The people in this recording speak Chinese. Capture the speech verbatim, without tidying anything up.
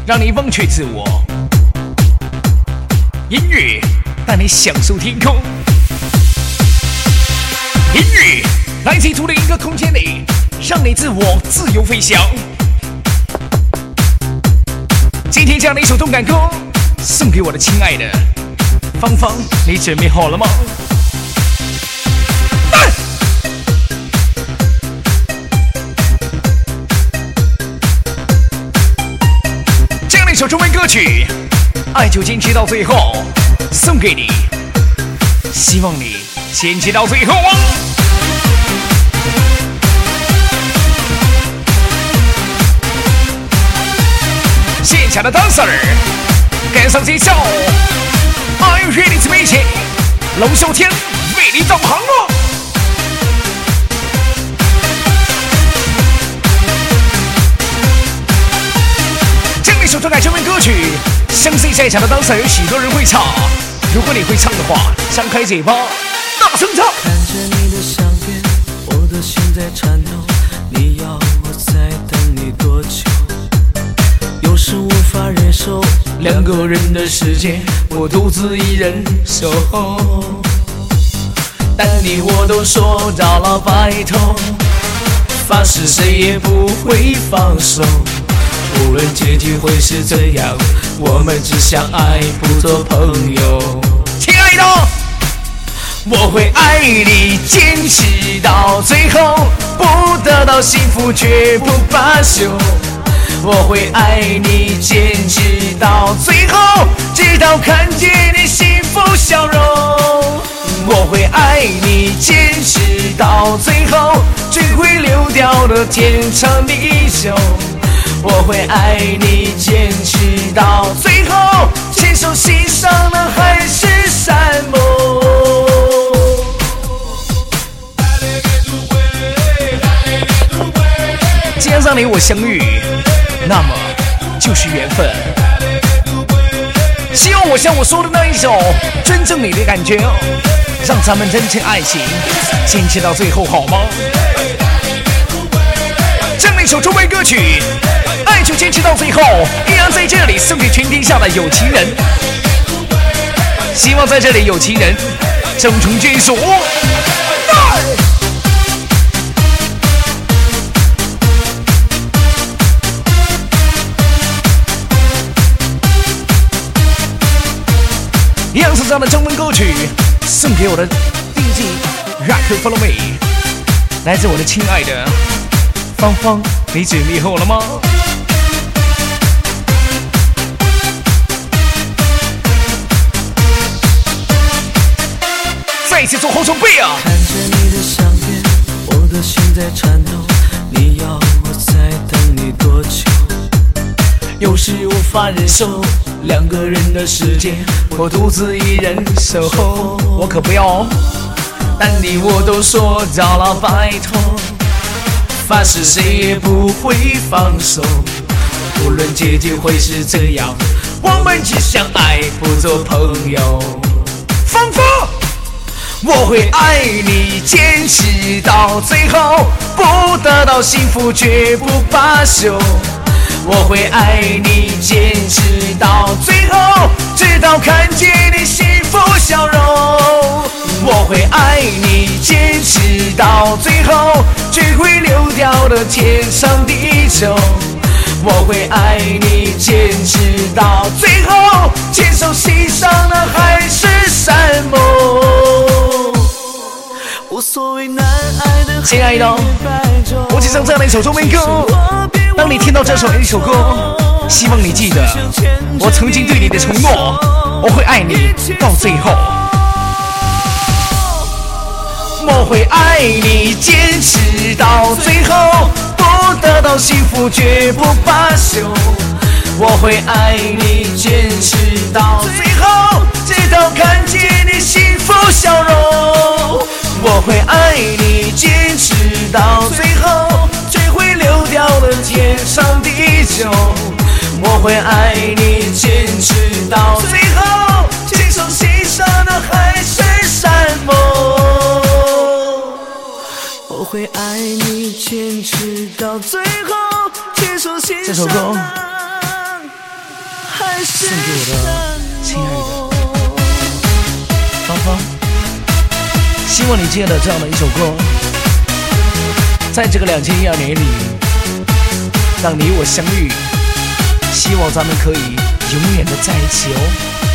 让你忘却自我。音乐带你享受天空，音乐来自同一个空间里，让你自我自由飞翔。今天这样的一首动感歌，送给我的亲爱的芳芳，你准备好了吗？这样的一首中文歌曲，爱就坚持到最后，送给你，希望你坚持到最后啊！现场的 dancer 跟上节奏 ，Are you ready to make it？ 龙啸天为你导航哦！这样一首动感中文歌曲，相信在场的 dancer 有许多人会唱。如果你会唱的话，张开嘴巴，大声唱。 看着你的相片，我的心在颤抖。你要我再等你多久？有时无法忍受两个人的世界，我独自一人守候。但你我都说到了白头，发誓谁也不会放手。无论结局会是怎样，我们只相爱不做朋友。 亲爱的， 我会爱你，坚持到最后，不得到幸福绝不罢休。我会爱你，坚持到最后，直到看见你幸福笑容。我会爱你，坚持到最后，追回流掉的天长地久。我会爱你，坚持到最后，牵手欣赏的海誓山盟。 既然让你我相遇，那么就是缘分。希望我像我说的那一首尊重你的感觉，让咱们真正爱情坚持到最后，好吗？这样一首中文歌曲，爱就坚持到最后，依然在这里送给全天下的有情人。希望在这里有情人终成眷属。一样是这样的中文歌曲，送给我的 D J Rock Follow Me， 来自我的亲爱的芳芳，你准备好了吗？再一次做后准备啊！ 看着你的相片，我的心在颤抖。你要我再等你多久？有时无法忍受两个人的世界，我独自一人守候。 我可不要， 但你我都说到了白头，发誓谁也不会放手。无论结局会是怎样，我们只相爱不做朋友。 芳芳， 我会爱你，坚持到最后，不得到幸福绝不罢休。我会爱你，坚持到最后，直到看见你幸福笑容。我会爱你，坚持到最后，追回流掉的天长地久。我会爱你，坚持到最后，牵手欣赏的海誓山盟。无所谓难爱的， 亲爱的，我只唱这样的一首中文歌。当你听到这首一首歌，希望你记得我曾经对你的承诺，我会爱你到最后。 我会爱你，坚持到最后，不得到幸福绝不罢休。我会爱你，坚持到最后，直到看见你幸福笑容。我会爱你，坚持到最后，追回流掉的天长地久。我会爱你，坚持到最后，牵手欣赏的海誓山盟。我会爱你，坚持到最后，牵手欣赏。 这首歌送给我的亲爱的芳芳，希望你今天的这样的一首歌，在这个两千一二年里，让你我相遇，希望咱们可以永远的在一起哦。